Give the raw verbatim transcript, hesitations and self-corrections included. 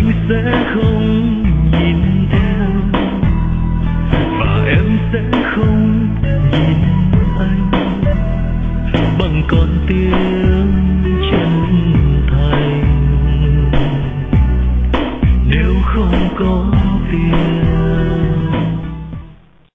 anh sẽ không nhìn theo, và em sẽ không nhìn anh bằng con tim